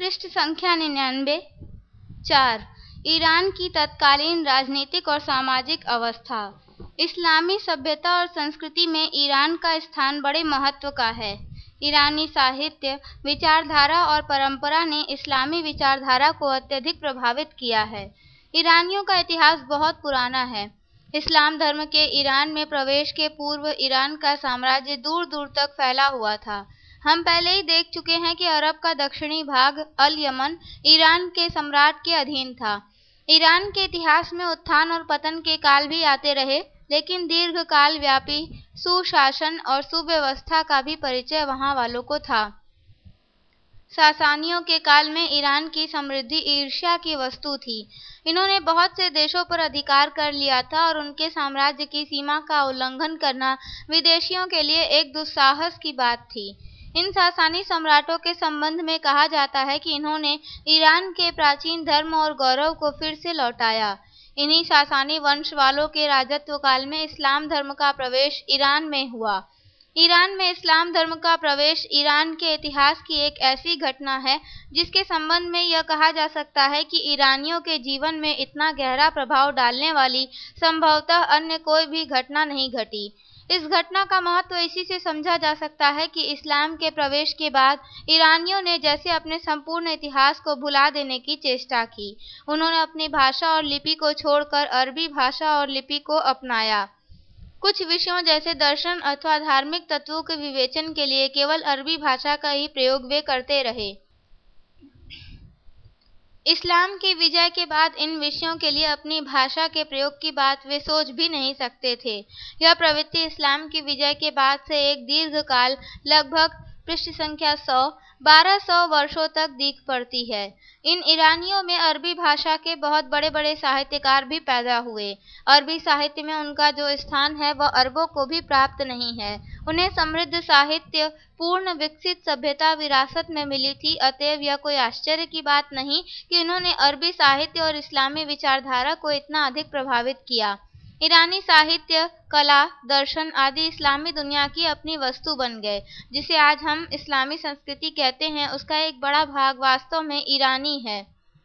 पृष्ठ संख्या 99। 4. ईरान की तत्कालीन राजनीतिक और सामाजिक अवस्था। इस्लामी सभ्यता और संस्कृति में ईरान का स्थान बड़े महत्व का है। ईरानी साहित्य, विचारधारा और परंपरा ने इस्लामी विचारधारा को अत्यधिक प्रभावित किया है। ईरानियों का इतिहास बहुत पुराना है। इस्लाम धर्म के ईरान में प्रवेश के पूर्व ईरान का साम्राज्य दूर दूर तक फैला हुआ था। हम पहले ही देख चुके हैं कि अरब का दक्षिणी भाग अल यमन ईरान के सम्राट के अधीन था। ईरान के इतिहास में उत्थान और पतन के काल भी आते रहे, लेकिन दीर्घकाल व्यापी सुशासन और सुव्यवस्था का भी परिचय वहां वालों को था। सासानियों के काल में ईरान की समृद्धि ईर्ष्या की वस्तु थी। इन्होंने बहुत से देशों पर अधिकार कर लिया था और उनके साम्राज्य की सीमा का उल्लंघन करना विदेशियों के लिए एक दुस्साहस की बात थी। इन सासानी सम्राटों के संबंध में कहा जाता है कि इन्होंने ईरान के प्राचीन धर्म और गौरव को फिर से लौटाया। इन्हीं सासानी वंश वालों के राजत्व काल में इस्लाम धर्म का प्रवेश ईरान में हुआ। ईरान में इस्लाम धर्म का प्रवेश ईरान के इतिहास की एक ऐसी घटना है जिसके संबंध में यह कहा जा सकता है कि ईरानियों के जीवन में इतना गहरा प्रभाव डालने वाली संभवतः अन्य कोई भी घटना नहीं घटी। इस घटना का महत्व इसी से समझा जा सकता है कि इस्लाम के प्रवेश के बाद ईरानियों ने जैसे अपने संपूर्ण इतिहास को भुला देने की चेष्टा की। उन्होंने अपनी भाषा और लिपि को छोड़कर अरबी भाषा और लिपि को अपनाया। कुछ विषयों जैसे दर्शन अथवा धार्मिक तत्वों के विवेचन के लिए केवल अरबी भाषा का ही प्रयोग वे करते रहे। इस्लाम की विजय के बाद इन विषयों के लिए अपनी भाषा के प्रयोग की बात वे सोच भी नहीं सकते थे। यह प्रवृत्ति इस्लाम की विजय के बाद से एक दीर्घकाल, लगभग पृष्ठ संख्या 1200 वर्षों तक दिख पड़ती है। इन ईरानियों में अरबी भाषा के बहुत बड़े बड़े साहित्यकार भी पैदा हुए। अरबी साहित्य में उनका जो स्थान है वह अरबों को भी प्राप्त नहीं है। उन्हें समृद्ध साहित्य, पूर्ण विकसित सभ्यता विरासत में मिली थी। अतएव यह कोई आश्चर्य की बात नहीं कि उन्होंने अरबी साहित्य और इस्लामी विचारधारा को इतना अधिक प्रभावित किया। ईरानी साहित्य, कला, दर्शन आदि इस्लामी दुनिया की अपनी वस्तु बन गए। जिसे आज हम इस्लामी संस्कृति कहते हैं, उसका एक बड़ा भाग वास्तव में ईरानी है।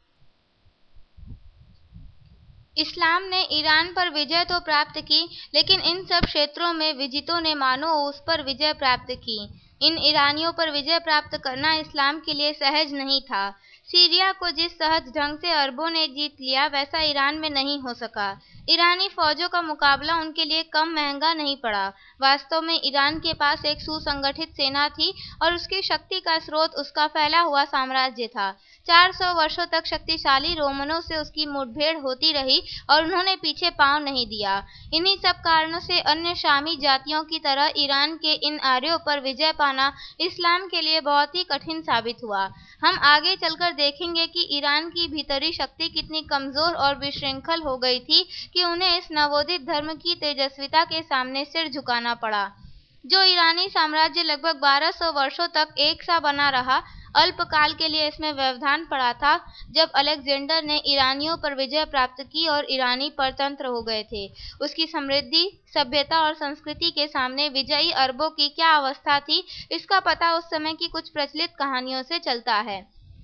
इस्लाम ने ईरान पर विजय तो प्राप्त की, लेकिन इन सब क्षेत्रों में विजितों ने मानो उस पर विजय प्राप्त की। इन ईरानियों पर विजय प्राप्त करना इस्लाम के लिए सहज नहीं था। सीरिया को जिस सहज ढंग से अरबों ने जीत लिया, वैसा ईरान में नहीं हो सका। ईरानी फौजों का मुकाबला उनके लिए कम महंगा नहीं पड़ा। वास्तव में ईरान के पास एक सुसंगठित सेना थी और उसकी शक्ति का स्रोत उसका फैला हुआ साम्राज्य था। 400 वर्षों तक शक्तिशाली रोमनों से उसकी मुठभेड़ होती रही और उन्होंने पीछे पांव नहीं दिया। इन्हीं सब कारणों से अन्य शामी जातियों की तरह ईरान के इन आर्यों पर विजय पाना इस्लाम के लिए बहुत ही कठिन साबित हुआ। हम आगे चलकर देखेंगे कि ईरान की भीतरी शक्ति कितनी कमजोर और विश्रृंखल हो गई थी कि उन्हें इस नवोदित धर्म की तेजस्विता के सामने सिर झुकाना पड़ा। जो ईरानी साम्राज्य लगभग 1200 वर्षों तक एक सा बना रहा, अल्पकाल के लिए इसमें व्यवधान पड़ा था जब अलेक्जेंडर ने ईरानियों पर विजय प्राप्त की और ईरानी परतंत्र हो गए थे। उसकी समृद्धि, सभ्यता और संस्कृति के सामने विजयी अरबों की क्या अवस्था थी, इसका पता उस समय की कुछ प्रचलित कहानियों से चलता है।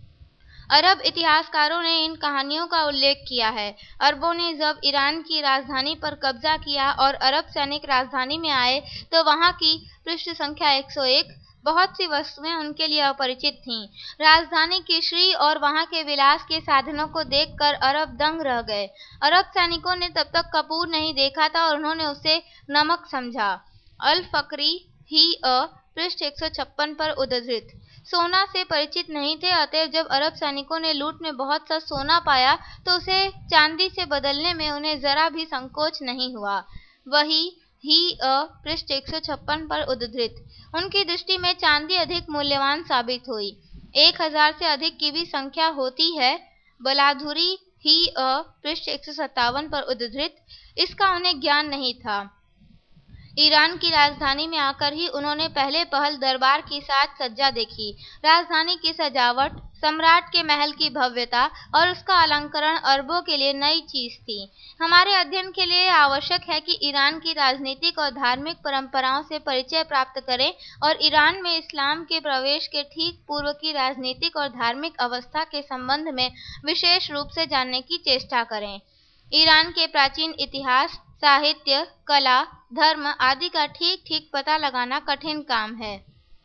अरब इतिहासकारों ने इन कहानियों का उल्लेख किया है। अरबों ने जब ईरान की राजधानी पर कब्जा किया और अरब सैनिक राजधानी में आए, तो वहां की पृष्ठ संख्या 101 बहुत सी वस्तुएं उनके लिए अपरिचित थीं। राजधानी की श्री और वहां के विलास के साधनों को देखकर अरब दंग रह गए। अरब सैनिकों ने तब तक कपूर नहीं देखा था और उन्होंने उसे नमक समझा। अल फकरी ही पृष्ठ 156 पर उद्धृत सोना से परिचित नहीं थे। अतएव जब अरब सैनिकों ने लूट में बहुत सा सोना पाया तो उसे चांदी से बदलने में उन्हें जरा भी संकोच नहीं हुआ। वही ही पृष्ठ 156 पर उद्धृत उनकी दृष्टि में चांदी अधिक मूल्यवान साबित हुई। 1000 से अधिक की भी संख्या होती है। बलाधुरी ही पृष्ठ 157 पर उद्धृत इसका उन्हें ज्ञान नहीं था। ईरान की राजधानी में आकर ही उन्होंने पहले पहल दरबार की साज सज्जा देखी। राजधानी की सजावट, सम्राट के महल की भव्यता और उसका अलंकरण अरबों के लिए नई चीज थी। हमारे अध्ययन के लिए आवश्यक है कि ईरान की राजनीतिक और धार्मिक परंपराओं से परिचय प्राप्त करें और ईरान में इस्लाम के प्रवेश के ठीक पूर्व की राजनीतिक और धार्मिक अवस्था के संबंध में विशेष रूप से जानने की चेष्टा करें। ईरान के प्राचीन इतिहास, साहित्य, कला, धर्म आदि का ठीक ठीक पता लगाना कठिन काम है।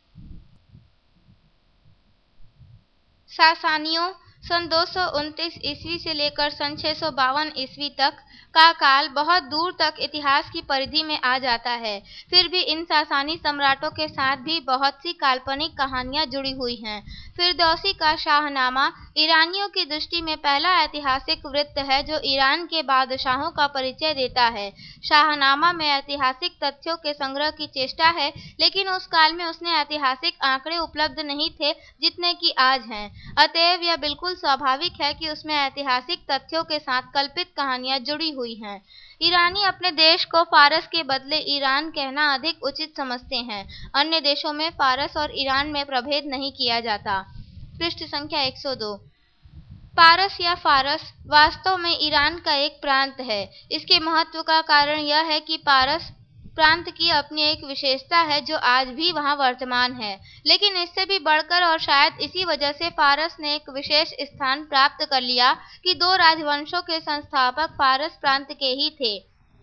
सासानियों सन 229 ईस्वी से लेकर सन 652 ईस्वी तक का काल बहुत दूर तक इतिहास की परिधि में आ जाता है। फिर भी इन सासानी सम्राटों के साथ भी बहुत सी काल्पनिक कहानियां जुड़ी हुई हैं। फिरदौसी का शाहनामा ईरानियों की दृष्टि में पहला ऐतिहासिक वृत्त है जो ईरान के बादशाहों का परिचय देता है। शाहनामा में ऐतिहासिक तथ्यों के संग्रह की चेष्टा है, लेकिन उस काल में उसने ऐतिहासिक आंकड़े उपलब्ध नहीं थे जितने कि आज हैं। अतएव यह बिल्कुल स्वाभाविक है कि उसमें ऐतिहासिक तथ्यों के साथ कल्पित कहानियां जुड़ी हुई हैं। ईरानी अपने देश को फारस के बदले ईरान कहना अधिक उचित समझते हैं। अन्य देशों में फारस और ईरान में प्रभेद नहीं किया जाता। पृष्ठ संख्या 102। पारस या फारस वास्तव में ईरान का एक प्रांत है। इसके महत्व का कारण यह है कि पारस प्रांत की अपनी एक विशेषता है जो आज भी वहां वर्तमान है, लेकिन इससे भी बढ़कर और शायद इसी वजह से फारस ने एक विशेष स्थान प्राप्त कर लिया कि दो राजवंशों के संस्थापक फारस प्रांत के ही थे।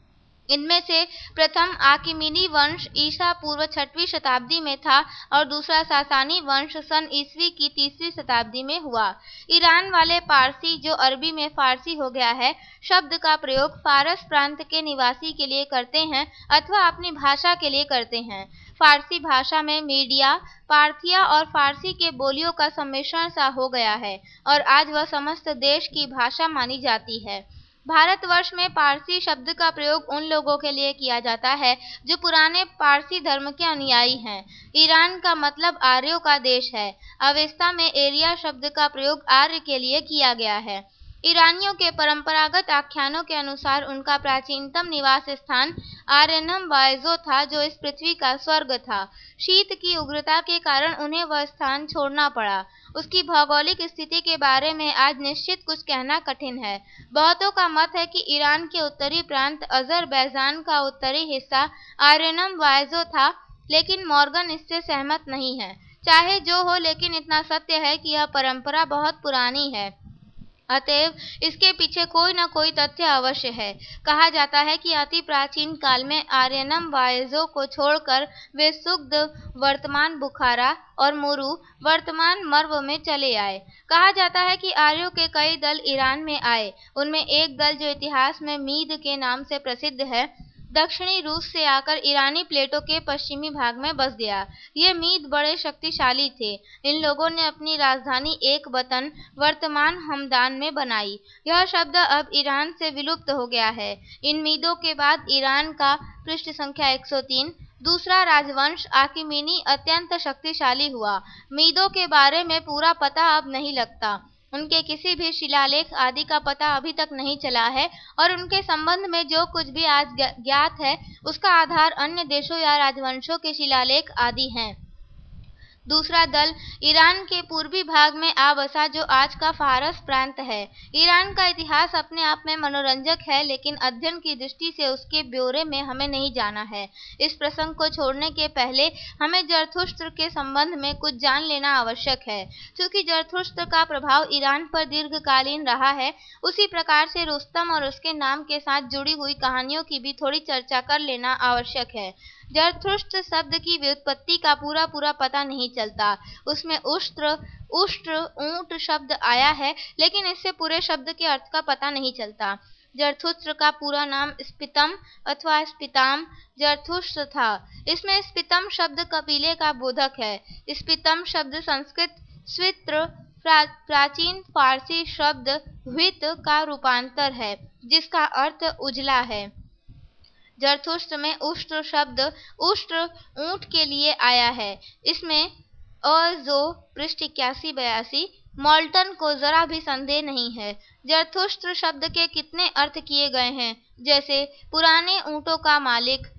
इनमें से प्रथम आकिमिनी वंश ईसा पूर्व 6वीं शताब्दी में था और दूसरा सासानी वंश सन ईस्वी की 3री शताब्दी में हुआ। ईरान वाले पारसी, जो अरबी में फारसी हो गया है, शब्द का प्रयोग फारस प्रांत के निवासी के लिए करते हैं अथवा अपनी भाषा के लिए करते हैं। फारसी भाषा में मीडिया, पार्थिया और फारसी के बोलियों का सम्मिश्रण सा हो गया है और आज वह समस्त देश की भाषा मानी जाती है। भारतवर्ष में पारसी शब्द का प्रयोग उन लोगों के लिए किया जाता है जो पुराने पारसी धर्म के अनुयायी हैं। ईरान का मतलब आर्यों का देश है। अवेस्ता में एरिया शब्द का प्रयोग आर्य के लिए किया गया है। ईरानियों के परंपरागत आख्यानों के अनुसार उनका प्राचीनतम निवास स्थान आर्यनम वायजो था, जो इस पृथ्वी का स्वर्ग था। शीत की उग्रता के कारण उन्हें वह स्थान छोड़ना पड़ा। उसकी भौगोलिक स्थिति के बारे में आज निश्चित कुछ कहना कठिन है। बहुतों का मत है कि ईरान के उत्तरी प्रांत अजरबैजान का उत्तरी हिस्सा आर्यनम वायजो था, लेकिन मॉर्गन इससे सहमत नहीं है। चाहे जो हो, लेकिन इतना सत्य है कि यह परंपरा बहुत पुरानी है, अतएव इसके पीछे कोई न कोई तथ्य अवश्य है। कहा जाता है कि अति प्राचीन काल में आर्यनम वायजो को छोड़कर वे सुग्द वर्तमान बुखारा और मुरु वर्तमान मर्व में चले आए। कहा जाता है कि आर्यों के कई दल ईरान में आए। उनमें एक दल, जो इतिहास में मीद के नाम से प्रसिद्ध है, दक्षिणी रूस से आकर ईरानी प्लेटों के पश्चिमी भाग में बस गया। ये मीद बड़े शक्तिशाली थे। इन लोगों ने अपनी राजधानी एक बतन वर्तमान हमदान में बनाई। यह शब्द अब ईरान से विलुप्त हो गया है। इन मीदों के बाद ईरान का पृष्ठ संख्या 103 दूसरा राजवंश आकिमिनी अत्यंत शक्तिशाली हुआ। मीदों के बारे में पूरा पता अब नहीं लगता। उनके किसी भी शिलालेख आदि का पता अभी तक नहीं चला है और उनके संबंध में जो कुछ भी आज ज्ञात है उसका आधार अन्य देशों या राजवंशों के शिलालेख आदि हैं। दूसरा दल ईरान के पूर्वी भाग में आ बसा, जो आज का फारस प्रांत है। ईरान का इतिहास अपने आप में मनोरंजक है, लेकिन अध्ययन की दृष्टि से उसके ब्यौरे में हमें नहीं जाना है। इस प्रसंग को छोड़ने के पहले हमें जरथुस्त्र के संबंध में कुछ जान लेना आवश्यक है। क्योंकि जरथुस्त्र का प्रभाव ईरान पर दीर्घकालीन रहा है, उसी प्रकार से रुस्तम और उसके नाम के साथ जुड़ी हुई कहानियों की भी थोड़ी चर्चा कर लेना आवश्यक है। जरथुस्त्र शब्द की व्युत्पत्ति का पूरा पता नहीं चलता। उसमें उष्ट्र ऊंट शब्द आया है, लेकिन इससे पूरे शब्द के अर्थ का पता नहीं चलता। जरथुस्त्र का पूरा नाम स्पितम अथवा स्पिताम जरथुस्त्र था। इसमें स्पितम शब्द कबीले का बोधक है। स्पितम शब्द संस्कृत स्वित्र प्राचीन फारसी शब्द व्हित का रूपांतर है, जिसका अर्थ उजला है। जरथुस्त्र में उष्ट्र शब्द उष्ट्र ऊंट के लिए आया है। इसमें अजो पृष्ठ 81-82 मॉल्टन को जरा भी संदेह नहीं है। जरथुस्त्र शब्द के कितने अर्थ किए गए हैं, जैसे पुराने ऊंटों का मालिक,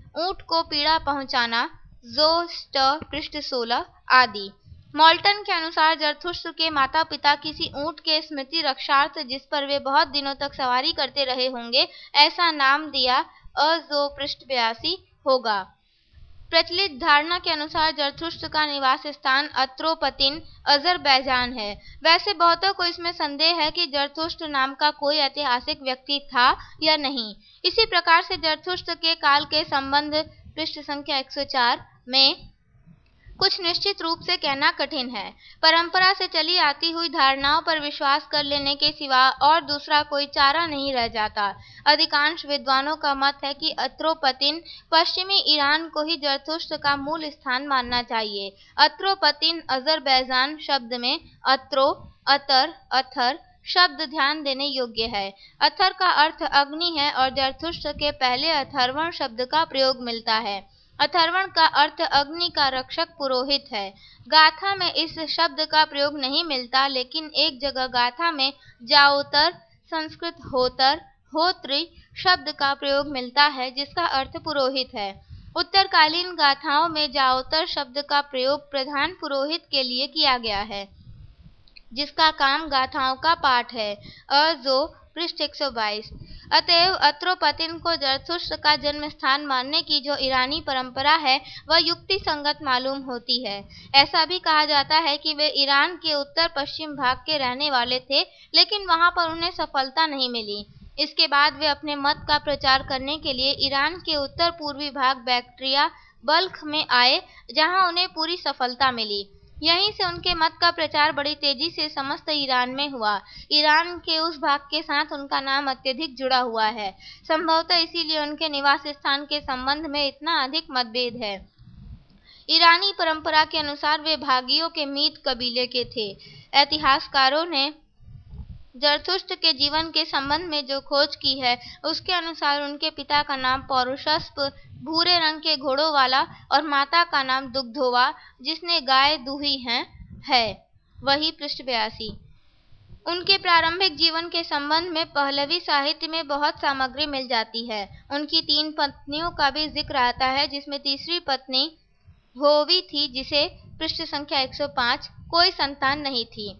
ऊंट को पीड़ा पहुंचाना, ज़ोस्ट पृष्ठ 16 आदि। मॉल्टन के अनुसार जरथुष्ट्र के माता पिता किसी ऊंट के स्मृति रक्षार्थ जिस पर वे बहुत दिनों तक सवारी करते रहे होंगे ऐसा नाम दिया अजो पृष्ठ 82 होगा। प्रचलित धारणा के अनुसार जरथुष्ट्र का निवास स्थान अत्रोपतिन अजरबैजान है। वैसे बहुतों को इसमें संदेह है कि जरथुष्ट्र नाम का कोई ऐतिहासिक व्यक्ति था या नहीं। इसी प्रकार से जरथुष्ट्र के काल के संबंध पृष्ठ संख्या 104 में कुछ निश्चित रूप से कहना कठिन है। परंपरा से चली आती हुई धारणाओं पर विश्वास कर लेने के सिवा और दूसरा कोई चारा नहीं रह जाता। अधिकांश विद्वानों का मत है कि अत्रोपतिन पश्चिमी ईरान को ही जरथुष्ट्र का मूल स्थान मानना चाहिए। अत्रोपतिन अजरबैजान शब्द में अत्रो, अतर, अथर शब्द ध्यान देने योग्य है। अथर का अर्थ अग्नि है और जरथुष्ट्र के पहले अथर्वण शब्द का प्रयोग मिलता है। अथर्वण का अर्थ अग्नि का रक्षक पुरोहित है। गाथा में इस शब्द का प्रयोग नहीं मिलता, लेकिन एक जगह गाथा में जाओतर संस्कृत होतर होत्री शब्द का प्रयोग मिलता है जिसका अर्थ पुरोहित है। उत्तरकालीन गाथाओं में जाओतर शब्द का प्रयोग प्रधान पुरोहित के लिए किया गया है जिसका काम गाथाओं का पाठ है। अजो पृष्ठ 122। अतएव अत्रोपतिन को जरथुष्ट्र का जन्म स्थान मानने की जो ईरानी परंपरा है वह युक्ति संगत मालूम होती है। ऐसा भी कहा जाता है कि वे ईरान के उत्तर पश्चिम भाग के रहने वाले थे, लेकिन वहां पर उन्हें सफलता नहीं मिली। इसके बाद वे अपने मत का प्रचार करने के लिए ईरान के उत्तर पूर्वी भाग बैक्ट्रिया बल्ख में आए, जहां उन्हें पूरी सफलता मिली। यहीं से उनके मत का प्रचार बड़ी तेजी से समस्त ईरान में हुआ। ईरान के उस भाग के साथ उनका नाम अत्यधिक जुड़ा हुआ है। संभवतः इसीलिए उनके निवास स्थान के संबंध में इतना अधिक मतभेद है। ईरानी परंपरा के अनुसार वे भागियों के मीत कबीले के थे। इतिहासकारों ने जरथुष्ट्र के जीवन के संबंध में जो खोज की है उसके अनुसार उनके पिता का नाम पौरुषस्प भूरे रंग के घोड़ों वाला और माता का नाम दुग्धोवा जिसने गाय दूही है वही पृष्ठ 82। उनके प्रारंभिक जीवन के संबंध में पहलवी साहित्य में बहुत सामग्री मिल जाती है। उनकी 3 पत्नियों का भी जिक्र आता है जिसमें तीसरी पत्नी होवी थी जिसे पृष्ठ संख्या 105 कोई संतान नहीं थी।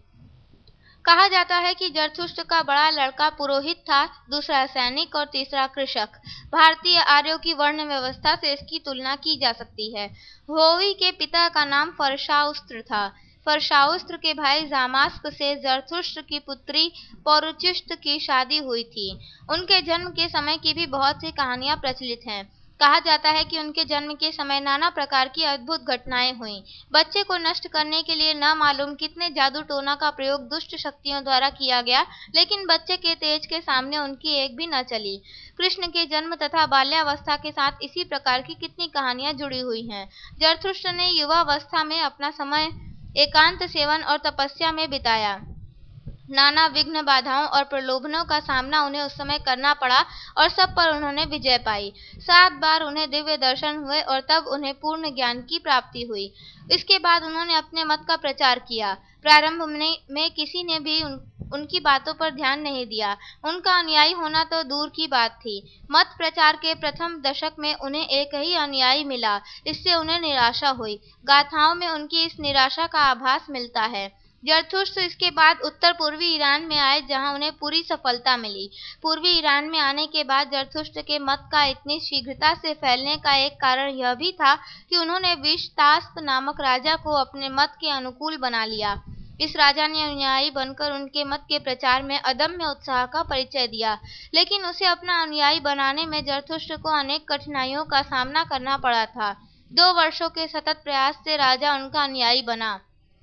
कहा जाता है कि जरथुष्ट्र का बड़ा लड़का पुरोहित था, दूसरा सैनिक और तीसरा कृषक। भारतीय आर्यों की वर्ण व्यवस्था से इसकी तुलना की जा सकती है। होवी के पिता का नाम फरशाउस्त्र था। फरशाउस्त्र के भाई जामास्प से जरथुष्ट्र की पुत्री पौरुचिष्ट की शादी हुई थी। उनके जन्म के समय की भी बहुत सी कहानियां प्रचलित हैं। कहा जाता है कि उनके जन्म के समय नाना प्रकार की अद्भुत घटनाएं हुईं। बच्चे को नष्ट करने के लिए न मालूम कितने जादू टोना का प्रयोग दुष्ट शक्तियों द्वारा किया गया, लेकिन बच्चे के तेज के सामने उनकी एक भी न चली। कृष्ण के जन्म तथा बाल्यावस्था के साथ इसी प्रकार की कितनी कहानियां जुड़ी हुई हैं। जरथुष्ट्र ने युवावस्था में अपना समय एकांत सेवन और तपस्या में बिताया। नाना विघ्न बाधाओं और प्रलोभनों का सामना उन्हें उस समय करना पड़ा और सब पर उन्होंने विजय पाई। 7 बार उन्हें दिव्य दर्शन हुए और तब उन्हें पूर्ण ज्ञान की प्राप्ति हुई। इसके बाद उन्होंने अपने मत का प्रचार किया। प्रारंभ में किसी ने भी उनकी बातों पर ध्यान नहीं दिया। उनका अनुयायी होना तो दूर की बात थी। मत प्रचार के प्रथम दशक में उन्हें एक ही अनुयायी मिला। इससे उन्हें निराशा हुई। गाथाओं में उनकी इस निराशा का आभास मिलता है। जरथुष्ट्र इसके बाद उत्तर पूर्वी ईरान में आए जहां उन्हें पूरी सफलता मिली। पूर्वी ईरान में आने के बाद जरथुष्ट्र के मत का इतनी शीघ्रता से फैलने का एक कारण यह भी था कि उन्होंने विश्तास्प नामक राजा को अपने मत के अनुकूल बना लिया। इस राजा ने अनुयायी बनकर उनके मत के प्रचार में अदम्य उत्साह का परिचय दिया, लेकिन उसे अपना अनुयायी बनाने में जरथुष्ट्र को अनेक कठिनाइयों का सामना करना पड़ा था। 2 वर्षों के सतत प्रयास से राजा उनका अनुयायी बना।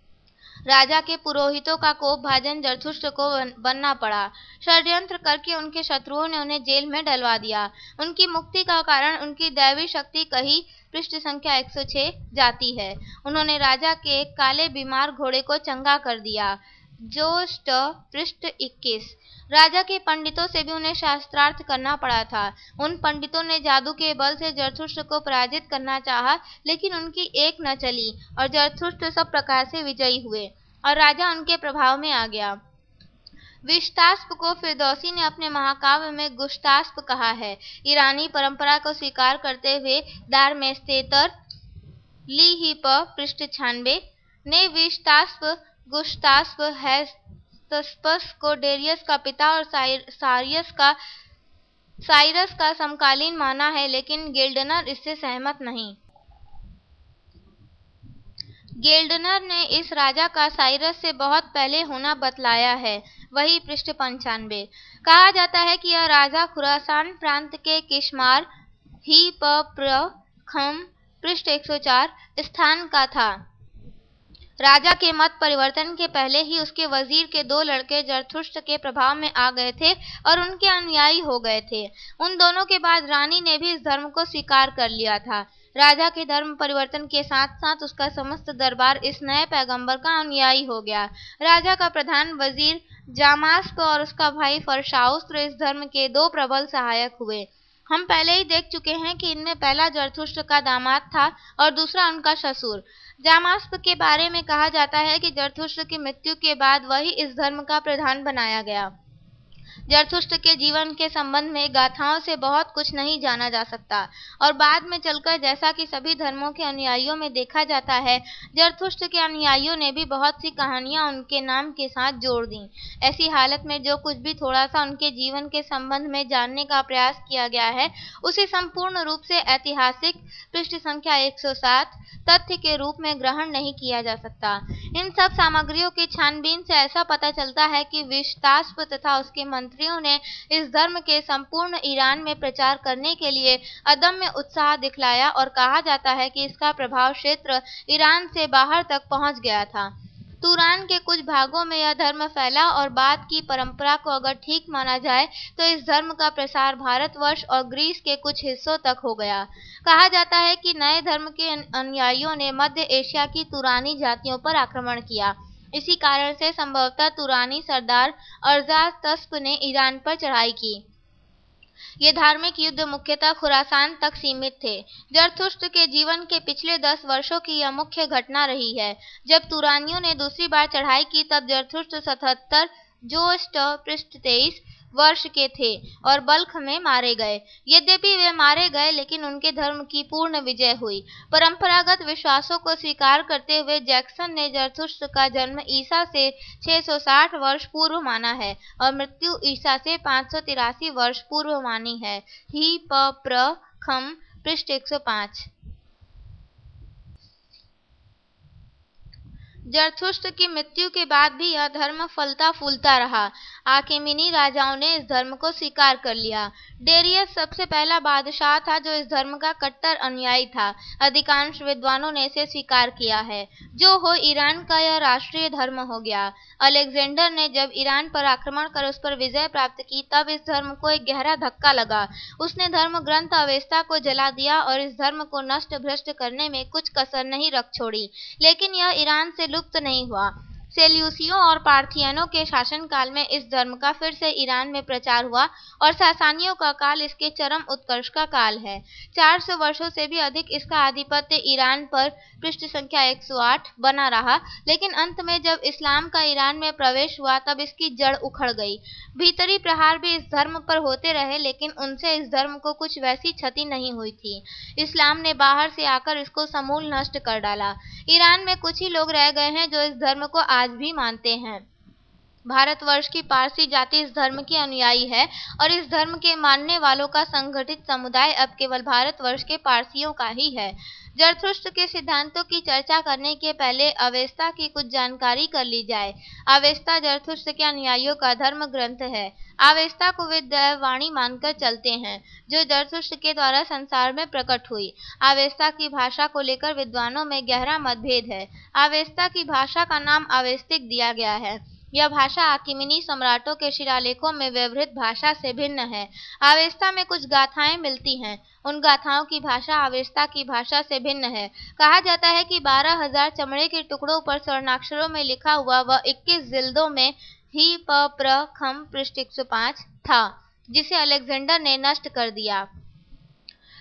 राजा के पुरोहितों का कोप भाजन जरथुष्ट्र को बनना पड़ा। षड्यंत्र करके उनके शत्रुओं ने उन्हें जेल में डलवा दिया। उनकी मुक्ति का कारण उनकी दैवी शक्ति कही पृष्ठ संख्या 106 जाती है। उन्होंने राजा के एक काले बीमार घोड़े को चंगा कर दिया। जोस्ट पृष्ठ 21। राजा के पंडितों से भी उन्हें शास्त्रार्थ करना पड़ा था। उन पंडितों ने जादू के बल से जरथुष्ट्र को पराजित करना चाहा, लेकिन उनकी एक न चली और जरथुष्ट्र सब प्रकार से विजयी हुए और राजा उनके प्रभाव में आ गया। विष्टास्प को फिरदौसी ने अपने महाकाव्य में गुष्टास्प कहा है। ईरानी परंपरा को स्वीकार करते हुए दारमेस्तेतर ली ही प पृष्ठ 96 ने विष्टास्प गुष्टास्प हेस्तस्पस को डेरियस का पिता और साइरस का समकालीन माना है, लेकिन गेल्डनर इससे सहमत नहीं। गेल्डनर ने इस राजा का साइरस से बहुत पहले होना बतलाया है। वही पृष्ठ 95 कहा जाता है कि यह राजा खुरासान प्रांत के किशमार ही प प्र खम पृष्ठ 104 स्थान का था। राजा के मत परिवर्तन के पहले ही उसके वजीर के 2 लड़के जरथुष्ट्र के प्रभाव में आ गए थे और उनके अनुयायी हो गए थे। उन दोनों के बाद रानी ने भी इस धर्म को स्वीकार कर लिया था। राजा के धर्म परिवर्तन के साथ साथ उसका समस्त दरबार इस नए पैगंबर का अनुयायी हो गया। राजा का प्रधान वजीर जामास्प और उसका भाई फरशाउस्त्र इस धर्म के 2 प्रबल सहायक हुए। हम पहले ही देख चुके हैं कि इनमें पहला जरथुष्ट्र का दामाद था और दूसरा उनका ससुर। जामास्प के बारे में कहा जाता है कि जरथुष्ट्र की मृत्यु के बाद वही इस धर्म का प्रधान बनाया गया। जरथुष्ट्र के जीवन के संबंध में गाथाओं से बहुत कुछ नहीं जाना जा सकता और बाद में चलकर जैसा कि सभी धर्मों के अनुयायियों में देखा जाता है, जरथुष्ट्र के अनुयायियों ने भी बहुत सी कहानियां उनके नाम के साथ जोड़ दी। ऐसी हालत में जो कुछ भी थोड़ा सा उनके जीवन के संबंध में जानने का प्रयास किया गया है, उसे संपूर्ण रूप से ऐतिहासिक पृष्ठ संख्या 107 तथ्य के रूप में ग्रहण नहीं किया जा सकता। इन सब सामग्रियों की छानबीन से ऐसा पता चलता है कि विष्टास्प तथा उसके मंत्रियों ने इस धर्म के संपूर्ण ईरान में प्रचार करने के लिए अदम्य उत्साह दिखलाया और कहा जाता है कि इसका प्रभाव क्षेत्र ईरान से बाहर तक पहुंच गया था। तुरान के कुछ भागों में यह धर्म फैला और बाद की परंपरा को अगर ठीक माना जाए तो इस धर्म का प्रसार भारतवर्ष और ग्रीस के कुछ हिस्सों तक हो गया। कहा जाता है कि नए धर्म के अनुयायियों ने मध्य एशिया की तुरानी जातियों पर आक्रमण किया। इसी कारण से संभवतः तुरानी सरदार अर्जातस्प ने ईरान पर चढ़ाई की। ये धार्मिक युद्ध मुख्यतः खुरासान तक सीमित थे। जरथुष्ट्र के जीवन के पिछले 10 वर्षों की यह मुख्य घटना रही है। जब तुरानियों ने दूसरी बार चढ़ाई की तब जरथुष्ट्र 77 जोस्ट पृष्ठ 23 वर्ष के थे और बल्ख में मारे गए। यद्यपि वे मारे गए, लेकिन उनके धर्म की पूर्ण विजय हुई। परंपरागत विश्वासों को स्वीकार करते हुए जैक्सन ने जरथुष्ट्र का जन्म ईसा से 660 वर्ष पूर्व माना है और मृत्यु ईसा से 583 वर्ष पूर्व मानी है। ही प प्र खम पृष्ठ 105 जरथुष्ट्र की मृत्यु के बाद भी यह धर्म फलता फूलता रहा। आखेमेनी राजाओं ने इस धर्म को स्वीकार कर लिया। डेरियस सबसे पहला बादशाह था जो इस धर्म का कट्टर अनुयायी था। अधिकांश विद्वानों ने इसे स्वीकार किया है। जो हो, ईरान का यह राष्ट्रीय धर्म हो गया। अलेक्जेंडर ने जब ईरान पर आक्रमण कर उस पर विजय प्राप्त की तब इस धर्म को एक गहरा धक्का लगा। उसने धर्म ग्रंथ अवेस्ता को जला दिया और इस धर्म को नष्ट भ्रष्ट करने में कुछ कसर नहीं रख छोड़ी। लेकिन यह ईरान से लुप्त नहीं हुआ। सेल्यूसियों और पार्थियनों के शासनकाल में इस धर्म का फिर से ईरान में प्रचार हुआ और सासानियों का काल इसके चरम उत्कर्ष का काल है। 400 वर्षों से भी अधिक इसका आधिपत्य ईरान पर पृष्ठ संख्या 108 बना रहा, लेकिन अंत में जब इस्लाम का ईरान में प्रवेश हुआ तब इसकी जड़ उखड़ गई। भीतरी प्रहार भी इस धर्म पर होते रहे, लेकिन उनसे इस धर्म को कुछ वैसी क्षति नहीं हुई थी। इस्लाम ने बाहर से आकर इसको समूल नष्ट कर डाला। ईरान में कुछ ही लोग रह गए हैं जो इस धर्म को आज भी मानते हैं। भारतवर्ष की पारसी जाति इस धर्म की अनुयायी है और इस धर्म के मानने वालों का संगठित समुदाय अब केवल भारतवर्ष के पारसियों का ही है। जरथुष्ट्र के सिद्धांतों की चर्चा करने के पहले अवेस्ता की कुछ जानकारी कर ली जाए। अवेस्ता जरथुष्ट्र के अनुयायियों का धर्म ग्रंथ है। अवेस्ता को वे दैववाणी मानकर चलते हैं जो जरथुष्ट्र के द्वारा संसार में प्रकट हुई। अवेस्ता की भाषा को लेकर विद्वानों में गहरा मतभेद है। अवेस्ता की भाषा का नाम अवेस्तिक दिया गया है। यह भाषा आखेमेनी सम्राटों के शिलालेखों में व्यवहृत भाषा से भिन्न है। अवेस्ता में कुछ गाथाएं मिलती हैं। उन गाथाओं की भाषा अवेस्ता की भाषा से भिन्न है। कहा जाता है कि 12,000 चमड़े के टुकड़ों पर स्वर्णाक्षरों में लिखा हुआ वह 21 जिल्दों में ही प प्र खम पृष्ठ 105 था, जिसे अलेक्जेंडर ने नष्ट कर दिया।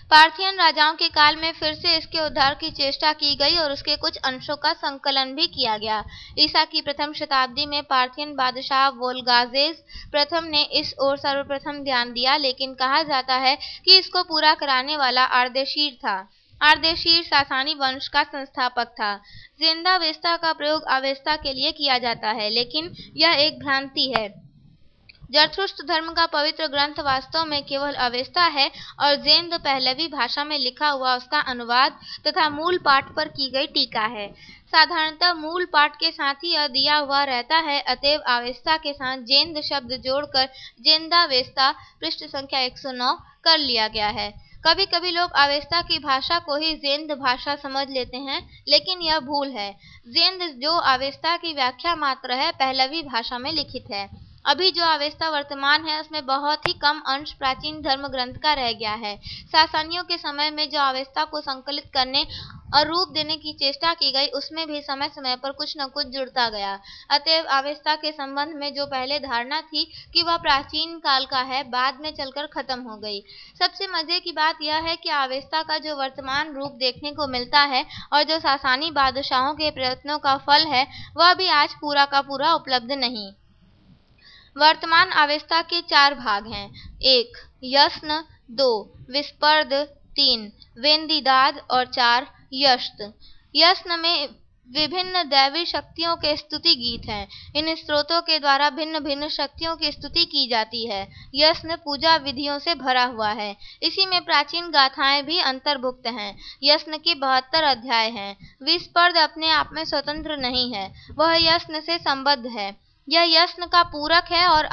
पार्थियन राजाओं के काल में फिर से इसके उद्धार की चेष्टा की गई और उसके कुछ अंशों का संकलन भी किया गया। ईसा की प्रथम शताब्दी में पार्थियन बादशाह वोल्गाजेस प्रथम ने इस ओर सर्वप्रथम ध्यान दिया, लेकिन कहा जाता है कि इसको पूरा कराने वाला आर्देशीर था। आर्देशीर सासानी वंश का संस्थापक था। ज़ेंदावेस्ता का प्रयोग अवेस्ता के लिए किया जाता है, लेकिन यह एक भ्रांति है। जरथुष्ट्र धर्म का पवित्र ग्रंथ वास्तव में केवल अवेस्ता है और ज़ेंद पहलवी भाषा में लिखा हुआ उसका अनुवाद तथा मूल पाठ पर की गई टीका है। साधारणतः मूल पाठ के साथ ही यह दिया हुआ रहता है, अतएव अवेस्ता के साथ जेंद शब्द जोड़कर जेंदावेस्ता पृष्ठ संख्या 109 कर लिया गया है। कभी कभी लोग अवेस्ता की भाषा को ही ज़ेंद भाषा समझ लेते हैं, लेकिन यह भूल है। ज़ेंद जो अवेस्ता की व्याख्या मात्र है, पहलवी भाषा में लिखित है। अभी जो अवेस्ता वर्तमान है उसमें बहुत ही कम अंश प्राचीन धर्म ग्रंथ का रह गया है। सासानियों के समय में जो अवेस्ता को संकलित करने और रूप देने की चेष्टा की गई, उसमें भी समय समय पर कुछ न कुछ जुड़ता गया। अतएव अवेस्ता के संबंध में जो पहले धारणा थी कि वह प्राचीन काल का है, बाद में चलकर खत्म हो गई। सबसे मजे की बात यह है कि अवेस्ता का जो वर्तमान रूप देखने को मिलता है और जो सासानी बादशाहों के प्रयत्नों का फल है, वह भी आज पूरा का पूरा उपलब्ध नहीं। वर्तमान अवेस्ता के 4 भाग हैं। 1 यस्न, 2 विस्पर्द, 3 वेंदिदाद और 4 यश्त। यस्न में विभिन्न दैवी शक्तियों के स्तुति गीत हैं। इन स्त्रोतों के द्वारा भिन्न भिन्न शक्तियों की स्तुति की जाती है। यस्न पूजा विधियों से भरा हुआ है। इसी में प्राचीन गाथाएं भी अंतर्भुक्त हैं। यस्न के 72 अध्याय हैं। विस्पर्द अपने आप में स्वतंत्र नहीं है, वह यस्न से संबद्ध है। यह यस्न का पूरक है और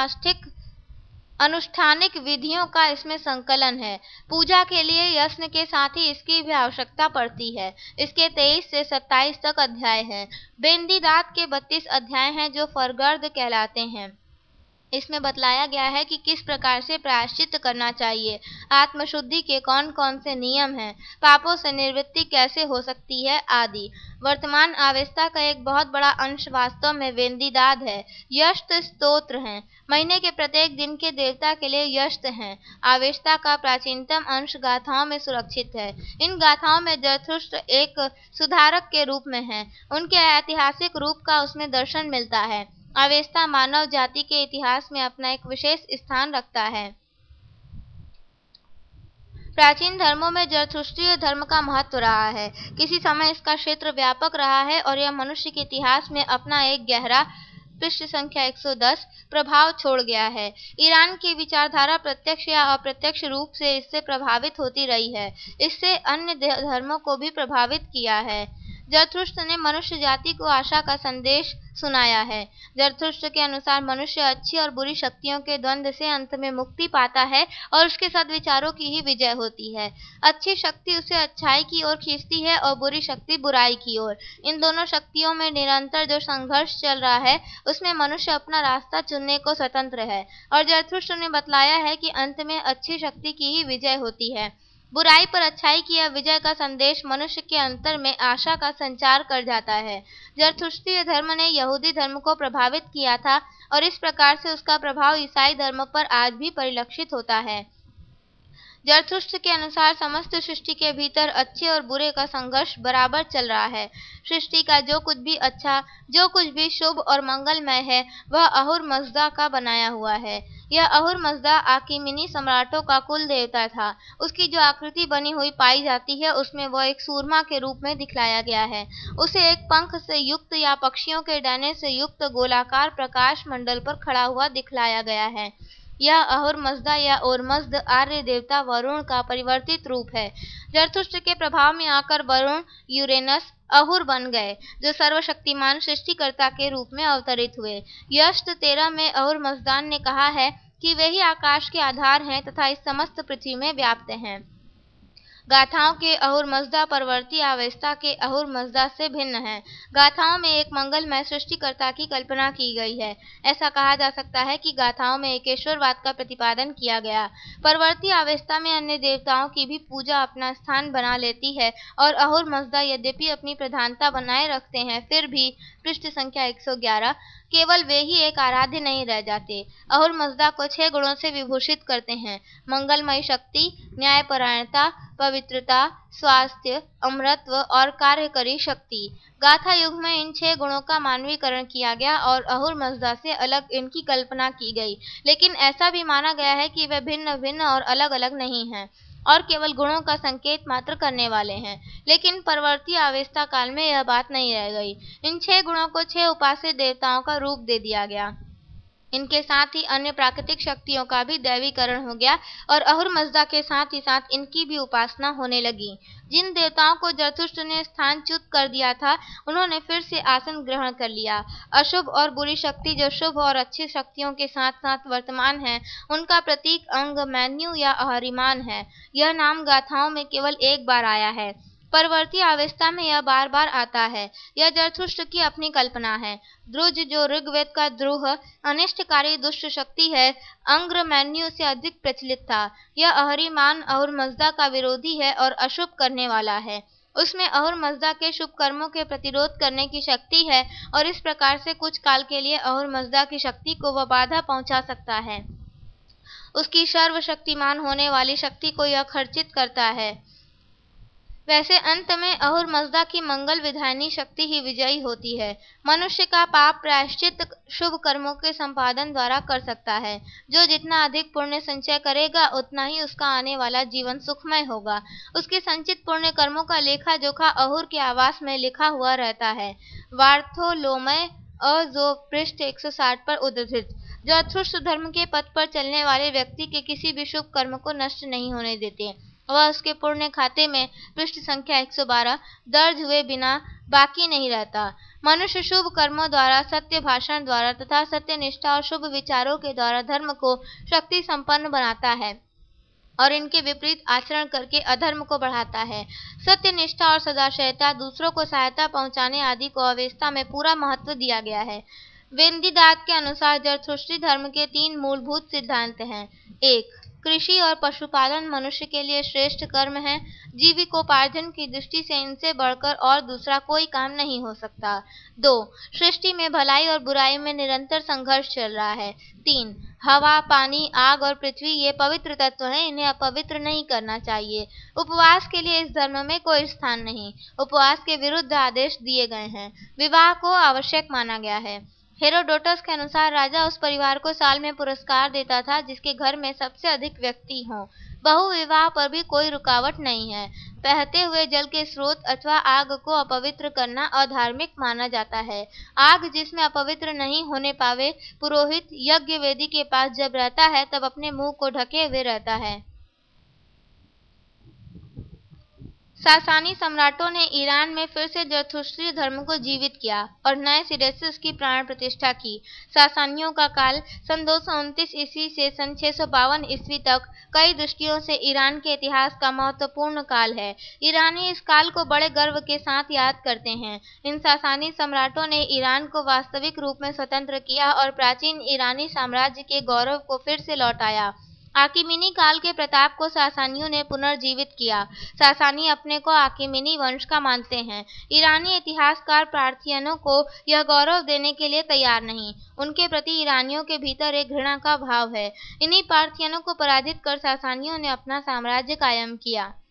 अनुष्ठानिक विधियों का इसमें संकलन है। पूजा के लिए यस्न के साथ ही इसकी भी आवश्यकता पड़ती है। इसके 23 से 27 तक अध्याय हैं। वेंदिदात के 32 अध्याय हैं जो फरगर्द कहलाते हैं। इसमें बतलाया गया है कि किस प्रकार से प्रायश्चित करना चाहिए, आत्मशुद्धि के कौन कौन से नियम हैं, पापों से निवृत्ति कैसे हो सकती है आदि। वर्तमान अवेस्ता का एक बहुत बड़ा अंश वास्तव में वेंदिदाद है। यश्त स्तोत्र हैं। महीने के प्रत्येक दिन के देवता के लिए यश्त हैं। अवेस्ता का प्राचीनतम अंश गाथाओं में सुरक्षित है। इन गाथाओं में जरथुष्ट्र एक सुधारक के रूप में है। उनके ऐतिहासिक रूप का उसमें दर्शन मिलता है। अवेस्ता मानव जाति के इतिहास में अपना एक विशेष स्थान रखता है। प्राचीन धर्मों में जरथुष्ट्रीय धर्म का महत्व रहा है। किसी समय इसका क्षेत्र व्यापक रहा है और यह मनुष्य के इतिहास में अपना एक गहरा पृष्ठ संख्या 110 प्रभाव छोड़ गया है। ईरान की विचारधारा प्रत्यक्ष या अप्रत्यक्ष रूप से इससे प्रभावित होती रही है। इससे अन्य धर्मों को भी प्रभावित किया है। जरथुष्ट्र ने मनुष्य जाति को आशा का संदेश सुनाया है। जरथुष्ट्र के अनुसार मनुष्य अच्छी और बुरी शक्तियों के द्वंद्व से अंत में मुक्ति पाता है और उसके सद्विचारों की ही विजय होती है। अच्छी शक्ति उसे अच्छाई की ओर खींचती है और बुरी शक्ति बुराई की ओर। इन दोनों शक्तियों में निरंतर जो संघर्ष चल रहा है, उसमें मनुष्य अपना रास्ता चुनने को स्वतंत्र है और जरथुष्ट्र ने बतलाया है कि अंत में अच्छी शक्ति की ही विजय होती है। बुराई पर अच्छाई की यह विजय का संदेश मनुष्य के अंतर में आशा का संचार कर जाता है। जरथुष्ट्रीय धर्म ने यहूदी धर्म को प्रभावित किया था और इस प्रकार से उसका प्रभाव ईसाई धर्म पर आज भी परिलक्षित होता है। जरथुष्ट्र के अनुसार समस्त सृष्टि के भीतर अच्छे और बुरे का संघर्ष बराबर चल रहा है। सृष्टि का जो कुछ भी अच्छा, जो कुछ भी शुभ और मंगलमय है, वह अहुर मज़दा का बनाया हुआ है। यह अहुर मज़दा आकीमिनी सम्राटों का कुल देवता था। उसकी जो आकृति बनी हुई पाई जाती है, उसमें वह एक सूरमा के रूप में दिखलाया गया है। उसे एक पंख से युक्त या पक्षियों के डने से युक्त गोलाकार प्रकाश मंडल पर खड़ा हुआ दिखलाया गया है। यह अहुर मज़दा या ओरमज़द आर्य देवता वरुण का परिवर्तित रूप है। जरथुष्ट्र के प्रभाव में आकर वरुण यूरेनस अहुर बन गए, जो सर्वशक्तिमान सृष्टिकर्ता के रूप में अवतरित हुए। यश्त 13 में अहुर मज़दान ने कहा है कि वे ही आकाश के आधार हैं तथा इस समस्त पृथ्वी में व्याप्त हैं। गाथाओं के अहुर मज़दा परवर्ती अवेस्ता के अहुर मज़दा से भिन्न है। गाथाओं में एक मंगलमय सृष्टिकर्ता की कल्पना की गई है। ऐसा कहा जा सकता है कि गाथाओं में एकेश्वरवाद का प्रतिपादन किया गया। परवर्ती अवेस्ता में अन्य देवताओं की भी पूजा अपना स्थान बना लेती है और अहुर मज़दा यद्यपि अपनी प्रधानता बनाए रखते हैं, फिर भी पृष्ठ संख्या 111। केवल वे ही एक आराध्य नहीं रह जाते। अहुर मज़दा को 6 गुणों से विभूषित करते हैं: मंगलमयी शक्ति, न्यायपरायणता, पवित्रता, स्वास्थ्य, अमरत्व और कार्यकरी शक्ति। गाथा युग में इन 6 गुणों का मानवीकरण किया गया और अहुर मज़दा से अलग इनकी कल्पना की गई, लेकिन ऐसा भी माना गया है कि वे भिन्न भिन्न और अलग अलग नहीं हैं और केवल गुणों का संकेत मात्र करने वाले हैं। लेकिन परवर्ती अवस्था काल में यह बात नहीं रह गई। इन 6 गुणों को 6 उपास्य देवताओं का रूप दे दिया गया। इनके साथ ही अन्य प्राकृतिक शक्तियों का भी दैवीकरण हो गया और अहुर मज़दा के साथ ही साथ इनकी भी उपासना होने लगी। जिन देवताओं को जरथुष्ट्र ने स्थानच्युत कर दिया था, उन्होंने फिर से आसन ग्रहण कर लिया। अशुभ और बुरी शक्ति जो शुभ और अच्छी शक्तियों के साथ साथ वर्तमान है, उनका प्रतीक अंग मैन्यु या अहरिमान है। यह नाम गाथाओं में केवल एक बार आया है। परवर्ती अवस्था में यह बार बार आता है। यह जरथुष्ट्र की अपनी कल्पना है। द्रुज जो ऋग्वेद का द्रुह अनिष्टकारी दुष्ट शक्ति है, अंग्रमैन्यु से अधिक प्रचलित था। यह अहरिमान अहुर मज़दा का विरोधी है और अशुभ करने वाला है। उसमें अहुर मज़दा के शुभ कर्मों के प्रतिरोध करने की शक्ति है और इस प्रकार से कुछ काल के लिए अहुर मज़दा की शक्ति को वह बाधा पहुंचा सकता है। उसकी सर्वशक्तिमान होने वाली शक्ति को यह खर्चित करता है। वैसे अंत में अहुर मज़दा की मंगल विधायनी शक्ति ही विजयी होती है। मनुष्य का पाप प्रायश्चित शुभ कर्मों के संपादन द्वारा कर सकता है। जो जितना अधिक पुण्य संचय करेगा, उतना ही उसका आने वाला जीवन सुखमय होगा। उसके संचित पुण्य कर्मों का लेखा जोखा अहुर के आवास में लिखा हुआ रहता है। वार्थोलोमय जो पृष्ठ 160 पर उद्धृत। जरथुष्ट्र धर्म के पथ पर चलने वाले व्यक्ति के किसी भी शुभ कर्म को नष्ट नहीं होने देते। वह उसके पुण्य खाते में पृष्ठ संख्या 112 दर्ज हुए बिना बाकी नहीं रहता। मनुष्य शुभ कर्मों द्वारा, सत्य भाषण द्वारा तथा सत्य निष्ठा और शुभ विचारों के द्वारा धर्म को शक्ति संपन्न बनाता है और इनके विपरीत आचरण करके अधर्म को बढ़ाता है। सत्य निष्ठा और सदाशयता, दूसरों को सहायता पहुंचाने आदि को अवस्था में पूरा महत्व दिया गया है। वेंदिदात के अनुसार जरथुष्ट्री धर्म के 3 मूलभूत सिद्धांत हैं। 1. कृषि और पशुपालन मनुष्य के लिए श्रेष्ठ कर्म है। जीविकोपार्जन की दृष्टि से इनसे बढ़कर और दूसरा कोई काम नहीं हो सकता। 2. सृष्टि में भलाई और बुराई में निरंतर संघर्ष चल रहा है। 3. हवा, पानी, आग और पृथ्वी ये पवित्र तत्व हैं, इन्हें अपवित्र नहीं करना चाहिए। उपवास के लिए इस धर्म में कोई स्थान नहीं। उपवास के विरुद्ध आदेश दिए गए हैं। विवाह को आवश्यक माना गया है। हेरोडोटस के अनुसार राजा उस परिवार को साल में पुरस्कार देता था जिसके घर में सबसे अधिक व्यक्ति हों। बहुविवाह पर भी कोई रुकावट नहीं है। बहते हुए जल के स्रोत अथवा आग को अपवित्र करना अधार्मिक माना जाता है। आग जिसमें अपवित्र नहीं होने पावे, पुरोहित यज्ञ वेदी के पास जब रहता है तब अपने मुंह को ढके हुए रहता है। सासानी सम्राटों ने ईरान में फिर से जरथुष्ट्री धर्म को जीवित किया और नए सिरे से उसकी प्राण प्रतिष्ठा की। सासानियों का काल सन 229 ईस्वी से सन 652 ईस्वी तक कई दृष्टियों से ईरान के इतिहास का महत्वपूर्ण काल है। ईरानी इस काल को बड़े गर्व के साथ याद करते हैं। इन सासानी सम्राटों ने ईरान को वास्तविक रूप में स्वतंत्र किया और प्राचीन ईरानी साम्राज्य के गौरव को फिर से लौटाया। आकिमिनी काल के प्रताप को सासानियों ने पुनर्जीवित किया। सासानी अपने को आकिमिनी वंश का मानते हैं। ईरानी इतिहासकार पार्थियनों को यह गौरव देने के लिए तैयार नहीं। उनके प्रति ईरानियों के भीतर एक घृणा का भाव है। इन्हीं पार्थियनों को पराजित कर सासानियों ने अपना साम्राज्य कायम किया।